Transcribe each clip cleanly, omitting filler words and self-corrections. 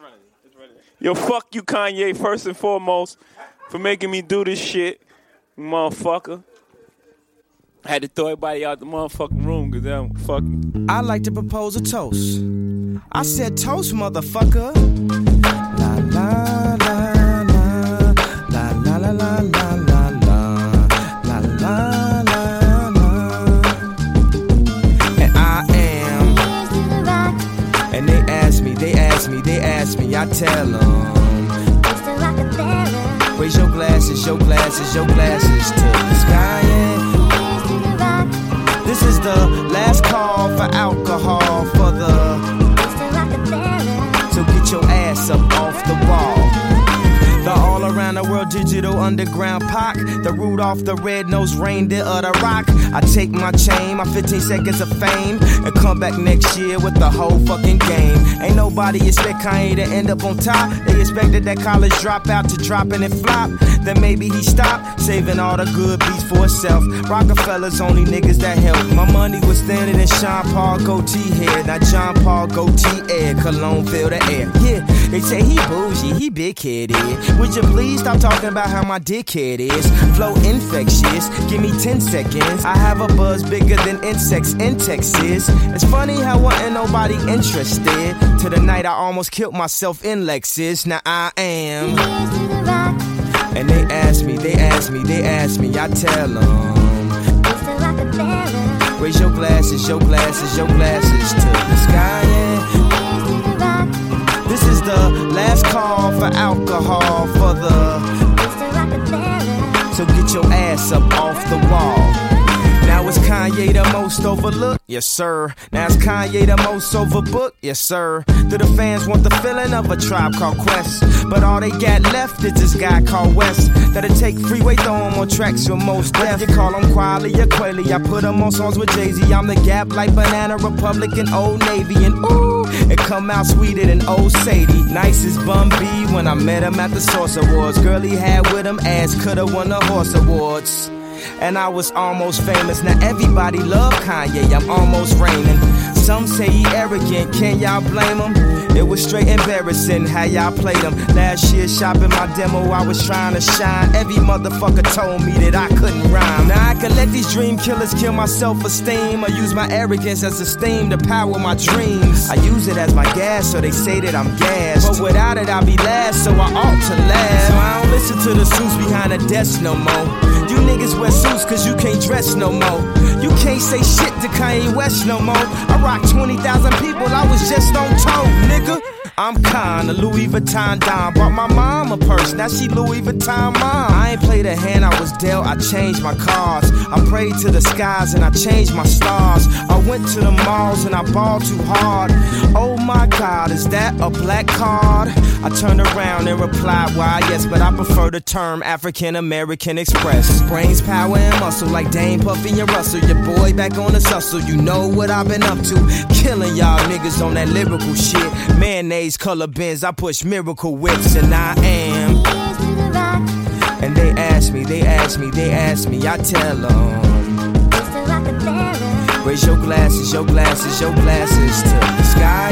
Yo, fuck you, Kanye, first and foremost, for making me do this shit, motherfucker. I had to throw everybody out the motherfucking room because they're fucking. I'd like to propose a toast. I said toast, motherfucker. La la la la la la la la la la la la la la. And I am. And they ask me, I tell them. Raise your glasses to the sky. And this is the last call for alcohol for the. So get your ass up off the wall. The all around the world digital underground Pac, the Rudolph the red-nosed reindeer of the rock. I take my chain, my 15 seconds of fame, and come back next year with the whole fucking game. Ain't nobody expect Kanye to end up on top. They expected that college dropout to drop and it flop. Then maybe he stopped, saving all the good beats for himself. Rockefellers only niggas that help. My money was thinner than Sean Paul goatee hair. Now John Paul goatee air, cologne fill the air. Yeah, they say he bougie, he big-headed. Would you please stop talking about how my dickhead is? Flow infectious, give me 10 seconds. I have a buzz bigger than insects in Texas. It's funny how wasn't nobody interested. To the night I almost killed myself in Lexus. Now I am. And they ask me, I tell them. Raise your glasses to the sky. And this is the last call for alcohol for the. So get your ass up off the wall. Now is Kanye the most overlooked? Yes, sir. Now is Kanye the most overbooked? Yes, sir. Do the fans want the feeling of a Tribe Called Quest? But all they got left is this guy called West. That'll take freeway, throw him on tracks with most death. You call him Quiley or Quayle, I put him on songs with Jay-Z. I'm the Gap like Banana Republic and Old Navy. And ooh, it come out sweeter than Old Sadie. Nice as Bun B when I met him at the Source Awards. Girl he had with him ass coulda won the Horse Awards. And I was almost famous. Now everybody love Kanye, I'm almost reigning. Some say he arrogant, can y'all blame him? It was straight embarrassing how y'all played him. Last year shopping my demo, I was trying to shine. Every motherfucker told me that I couldn't rhyme. Now I can let these dream killers kill my self-esteem, or use my arrogance as a steam to power my dreams. I use it as my gas, so they say that I'm gassed. But without it I'll be last, so I ought to last. So I don't listen to the suits behind the desk no more. You niggas wear suits cause you can't dress no more. You can't say shit to Kanye West no more. I rock 20,000 people, I was just on tour, nigga. I'm Con, a Louis Vuitton Don. Bought my mom a purse, now she Louis Vuitton mom. I ain't played a hand I was dealt, I changed my cards. I prayed to the skies and I changed my stars. I went to the malls and I balled too hard. Oh my God, is that a black card? I turned around and replied, why yes, but I prefer the term African American Express. Brains, power, and muscle like Dame, Puffy, and Russell. Your boy back on the hustle, you know what I've been up to. Killing y'all niggas on that lyrical shit. Mayonnaise, color bins, I push miracle whips, and I am. And they ask me, I tell them. Raise your glasses to the sky,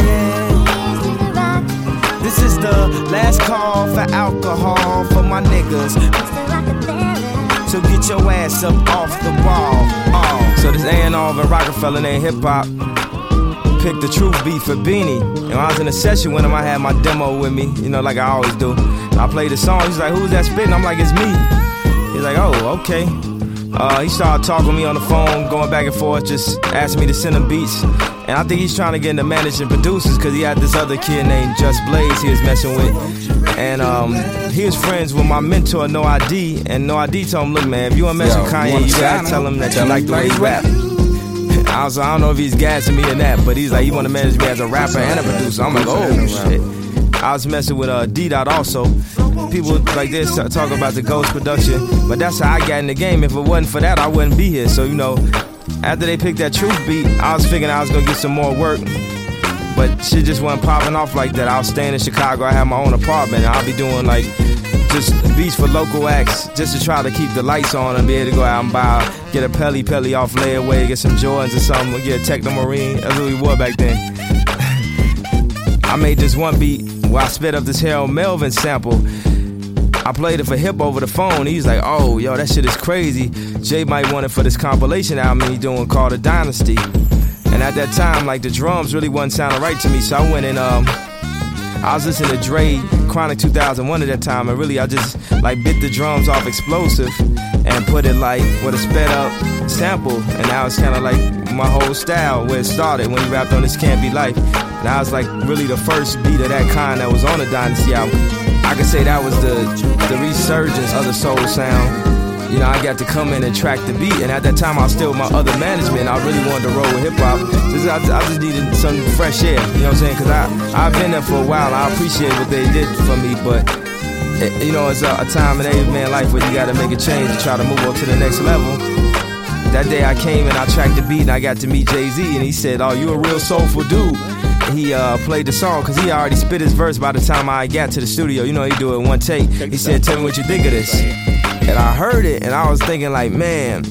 yeah. This is the last call for alcohol for my niggas. So get your ass up off the wall. Oh. So this A&R and Rockefeller named Hip Hop picked the Truth beat for Beanie. And when I was in a session with him, I had my demo with me, you know, like I always do. And I played the song. He's like, who's that spitting? I'm like, it's me. He's like, oh, okay. He started talking to me on the phone, going back and forth, just asking me to send him beats. And I think he's trying to get into managing producers because he had this other kid named Just Blaze he was messing with. And he was friends with my mentor, No ID. And No ID told him, look, man, if you want to mess with Kanye, you gotta tell him that you like the way he rap. I don't know if he's gassing me in that, but he's like, he want to manage me as a rapper and a producer. I'm like, oh, shit. I was messing with D-Dot also. People like this talk about the Ghost production, but that's how I got in the game. If it wasn't for that, I wouldn't be here. So, you know, after they picked that Truth beat, I was figuring I was going to get some more work. But shit just wasn't popping off like that. I was staying in Chicago. I had my own apartment, and I'll be doing like just beats for local acts just to try to keep the lights on and be able to go out and get a Pelly off layaway, get some Jordans or something, get a Techno Marine. That's what we wore back then. I made this one beat I sped up this Harold Melvin sample. I played it for Hip over the phone. He's like, oh, yo, that shit is crazy. Jay might want it for this compilation album he doing called The Dynasty. And at that time, like, the drums really wasn't sounding right to me. So I went and I was listening to Dre Chronic 2001 at that time, and really I just like bit the drums off Explosive and put it like with a sped up sample, and that was kind of like my whole style where it started when he rapped on This Can't Be Life. And that was like really the first beat of that kind that was on the Dynasty album. I could say that was the resurgence of the soul sound. You know, I got to come in and track the beat, and at that time I was still with my other management. I really wanted to roll with hip-hop. I just needed some fresh air, you know what I'm saying? Because I've been there for a while, and I appreciate what they did for me, but, you know, it's a time in every man's life where you got to make a change to try to move on to the next level. That day I came and I tracked the beat, and I got to meet Jay-Z, and he said, oh, you a real soulful dude. He played the song because he already spit his verse by the time I got to the studio. You know, he do it in one take. He said, tell me what you think of this. And I heard it, and I was thinking like, man,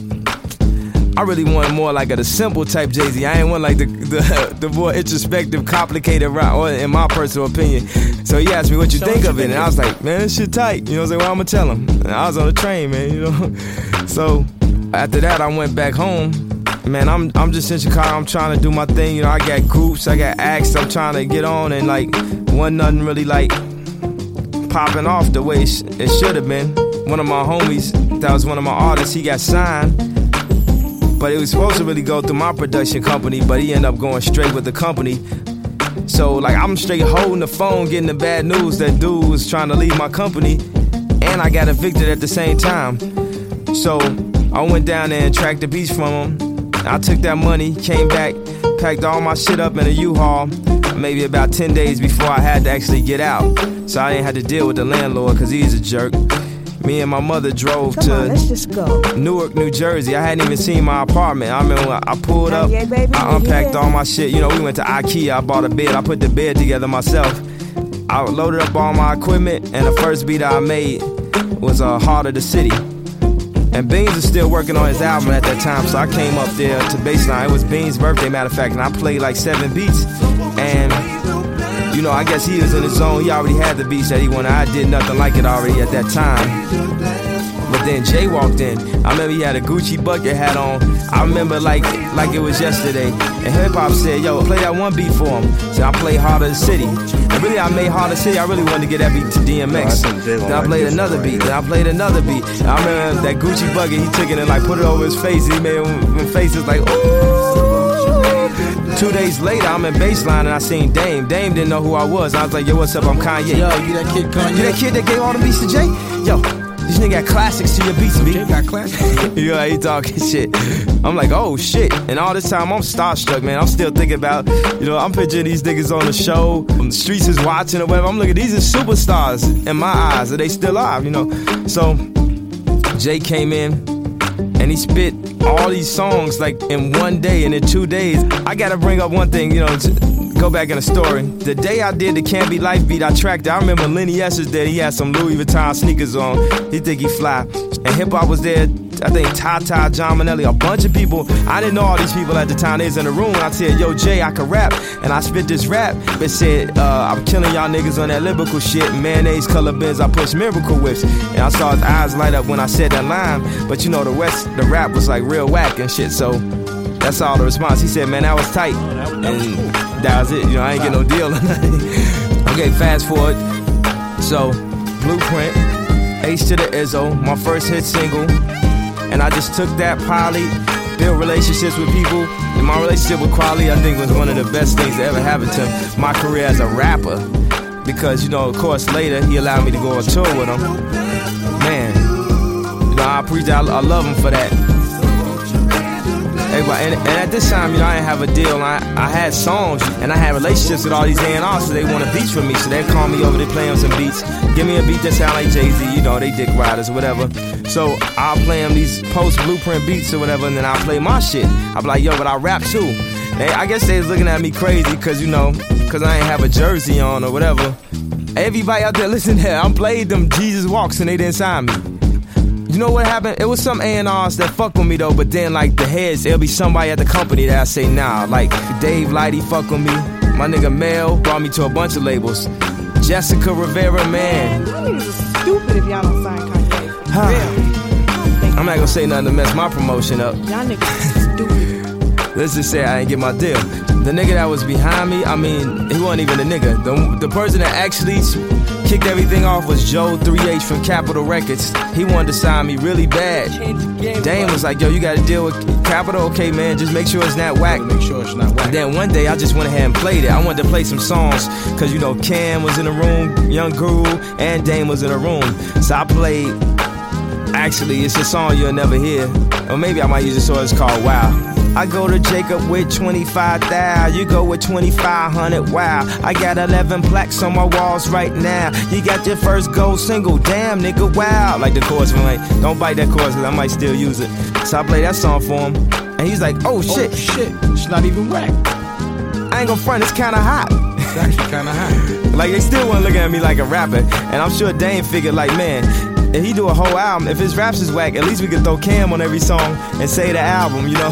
I really wanted more like the simple type Jay-Z. I ain't want like the more introspective, complicated rap, or in my personal opinion. So he asked me what you think of it, and I was like, man, this shit tight. You know what I'm saying? Well, I'm gonna tell him. And I was on the train, man, you know. So after that, I went back home. Man, I'm just in Chicago. I'm trying to do my thing. You know, I got groups, I got acts. I'm trying to get on, and like, wasn't nothing really like popping off the way it should have been. One of my homies, that was one of my artists, he got signed, but it was supposed to really go through my production company, but he ended up going straight with the company. So like, I'm straight holding the phone, getting the bad news that dude was trying to leave my company, and I got evicted at the same time. So I went down there and tracked the beats from him. I took that money, came back, packed all my shit up in a U-Haul, maybe about 10 days before I had to actually get out. So I didn't have to deal with the landlord because he's a jerk. Me and my mother drove let's just go. Newark, New Jersey. I hadn't even seen my apartment. I remember I pulled up, I unpacked all my shit. You know, we went to IKEA, I bought a bed, I put the bed together myself. I loaded up all my equipment, and the first beat I made was Heart of the City. And Beans was still working on his album at that time, so I came up there to Baseline. It was Beans' birthday, matter of fact, and I played like 7 beats. And you know, I guess he was in his zone. He already had the beats that he wanted. I did nothing like it already at that time. But then Jay walked in. I remember he had a Gucci bucket hat on. I remember like it was yesterday. And Hip Hop said, yo, play that one beat for him. So I played Heart of the City. And really, I made Heart of the City. I really wanted to get that beat to DMX. Then I played another beat. Then I played another beat. And I remember that Gucci bucket, he took it and like put it over his face. He made him faces like, ooh. 2 days later, I'm in Baseline and I seen Dame. Dame didn't know who I was. I was like, yo, what's up? I'm Kanye. Yo, you that kid Kanye? You that kid that gave all the beats to Jay? Yo, this nigga got classics to your beats, B. Jay got classics? You know, he talking shit. I'm like, oh, shit. And all this time, I'm starstruck, man. I'm still thinking about, you know, I'm picturing these niggas on the show. The streets is watching or whatever. I'm looking, these are superstars in my eyes. And they still are, you know. So, Jay came in. And he spit all these songs like in 1 day, and in 2 days. I gotta bring up one thing, you know, go back in the story. The day I did the Can't Be Life beat, I tracked it. I remember Lenny S was there. He had some Louis Vuitton sneakers on. He think he fly. And Hip Hop was there. I think Tata, John Manelli, a bunch of people. I didn't know all these people at the time. They was in the room. And I said, yo, Jay, I can rap. And I spit this rap that said, I'm killing y'all niggas on that lyrical shit. Mayonnaise color bins, I push miracle whips. And I saw his eyes light up when I said that line. But you know, the rap was like real whack and shit. So that's all the response. He said, man, that was tight. And that was it. You know, I ain't get no deal. Okay, fast forward. So, Blueprint, H to the Izzo, my first hit single. And I just took that poly, built relationships with people. And my relationship with Kweli, I think, was one of the best things that ever happened to my career as a rapper. Because, you know, of course, later, he allowed me to go on tour with him. Man, you know, I appreciate, I love him for that. And at this time, you know, I didn't have a deal. I had songs, and I had relationships with all these A&Rs, so they wanted beats from me. So they call me over, they play them some beats. Give me a beat that sound like Jay-Z, you know, they dick riders or whatever. So I'll play them these post-Blueprint beats or whatever, and then I'll play my shit. I'll be like, yo, but I rap too. And I guess they was looking at me crazy, because, you know, because I ain't have a jersey on or whatever. Everybody out there, listen here, I played them Jesus Walks, and they didn't sign me. You know what happened? It was some A&Rs that fuck with me though, but then like the heads, it'll be somebody at the company that I say nah. Like Dave Lighty fuck with me. My nigga Mel brought me to a bunch of labels. Jessica Rivera, man. Y'all niggas are stupid if y'all don't sign Kanye. For real. I'm not gonna say nothing to mess my promotion up. Y'all niggas are stupid. Let's just say I didn't get my deal. The nigga that was behind me, I mean, he wasn't even a nigga. The person that actually kicked everything off was Joe 3H from Capitol Records. He wanted to sign me really bad. Dame was like, yo, you gotta deal with Capitol? Okay, man, just make sure it's not whack. Make sure it's not whack. And then one day I just went ahead and played it. I wanted to play some songs, cause you know Cam was in the room, Young Guru, and Dame was in the room. So I played, actually, it's a song you'll never hear. Or maybe I might use a song, it's called Wow. I go to Jacob with 25,000. You go with 2,500. Wow. I got 11 plaques on my walls right now. You got your first gold single. Damn, nigga, wow. Like the chorus, I'm like, don't bite that chorus, cause I might still use it. So I play that song for him, and he's like, oh shit. Oh shit, it's not even whack. I ain't gonna front, it's kinda hot. It's actually kinda hot. Like they still wanna look at me like a rapper. And I'm sure Dame figured like, man, if he do a whole album, if his raps is whack, at least we could throw Cam on every song and say the album, you know.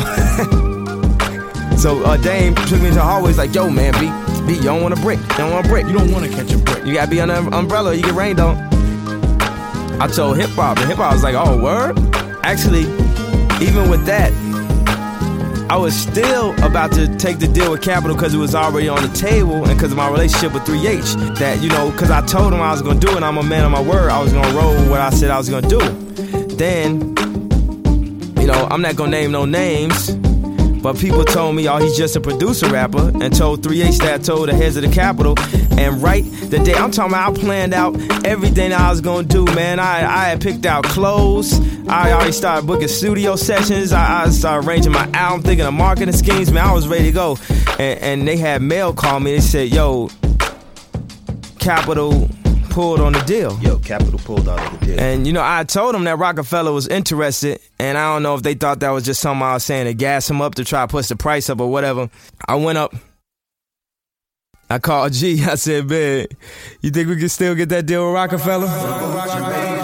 So Dame took me to the hallway, like, yo man, B, you don't want a brick, you don't want a brick. You don't want to catch a brick. You gotta be under an umbrella, you get rained on. I told Hip Hop, and Hip Hop was like, oh, word? Actually, even with that, I was still about to take the deal with Capitol because it was already on the table, and because of my relationship with 3H. That, you know, because I told him I was going to do it, I'm a man of my word, I was going to roll what I said I was going to do. Then, you know, I'm not going to name no names, but people told me, oh, he's just a producer rapper, and told 3H that I told the heads of the Capitol. And right the day, I'm talking about, I planned out everything I was gonna do, man. I had picked out clothes. I already started booking studio sessions. I started arranging my album, thinking of marketing schemes, man. I was ready to go. And they had mail call me. They said, yo, Capitol pulled on the deal. Yo, Capitol pulled out of the deal. And, you know, I told them that Rockefeller was interested, and I don't know if they thought that was just something I was saying to gas him up to try to push the price up or whatever. I went up. I called G. I said, man, you think we can still get that deal with Rockefeller?